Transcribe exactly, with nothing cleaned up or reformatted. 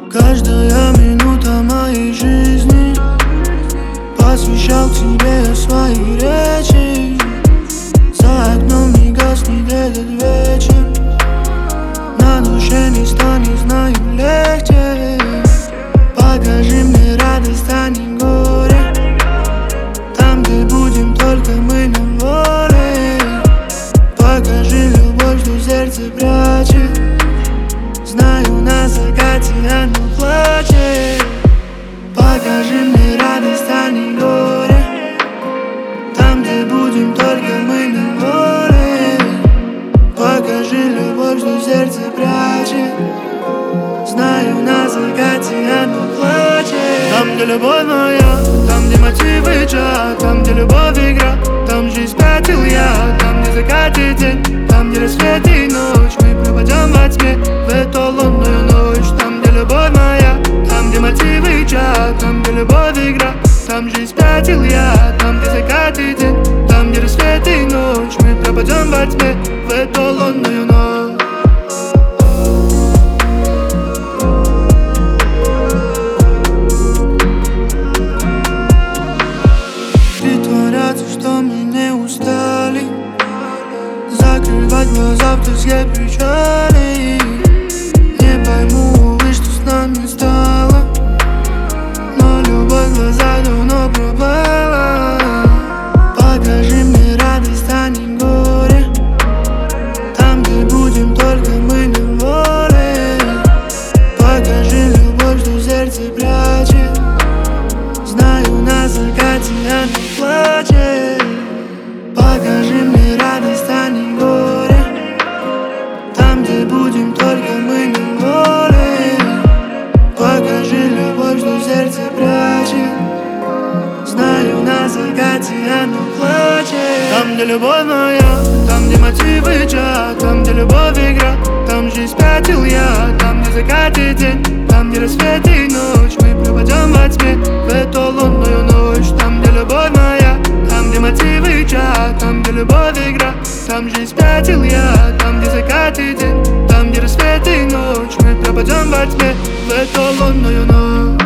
Каждая минута моей жизни посвящал тебе я свои речи. За окном не гаснет этот вечер, на душе не станет, знаю, легче. Покажи мне радость, а не горе, там, где будем только мы на воле. Покажи любовь, что сердце прячет, знаю, на закате оно плачет. Покажи мне радость, а не горе, там, где будем только мы на воле. Покажи любовь, что сердце прячет, знаю, на закате оно плачет. Там, где любовь моя, там, где мотивы чат, там, где любовь игра, там жизнь спятил я. Там, где закатит день, там, где рассвет и ночь, мы пропадем во тьме в эту лунную ночь. Там, где любовь моя, там, где мотивы чат, там, где любовь игра, там жизнь спятил я. Там, где закатит день, там, где рассвет и ночь, мы пропадем во тьме в эту лунную ночь. Притворяться, что мы не устали, закрывать глаза в тоске печали. Не пойму, увы, что с нами стало, но любовь в глаза давно пропала. Покажи мне радость, а не горе, там, где будем только мы на воле. Покажи любовь, что сердце прячет, знаю, на закате оно плачет. Покажи мне радость, а не горе, там, где будем только мы на воле. Покажи любовь, что сердце прячет, знаю, на закате оно плачет. Там, где любовь моя, там, где мотивы чат, там, где любовь игра, там жизнь спятил я. Там, где закатит день, там, где рассвет и ночь, мы пропадем во тьме в эту лунную ночь. Там, где любовь моя, там, где мотивы чат, там, где любовь игра, там жизнь спятил я. Там, где закатит день, там, где рассвет и ночь, мы пропадем во тьме в эту лунную ночь.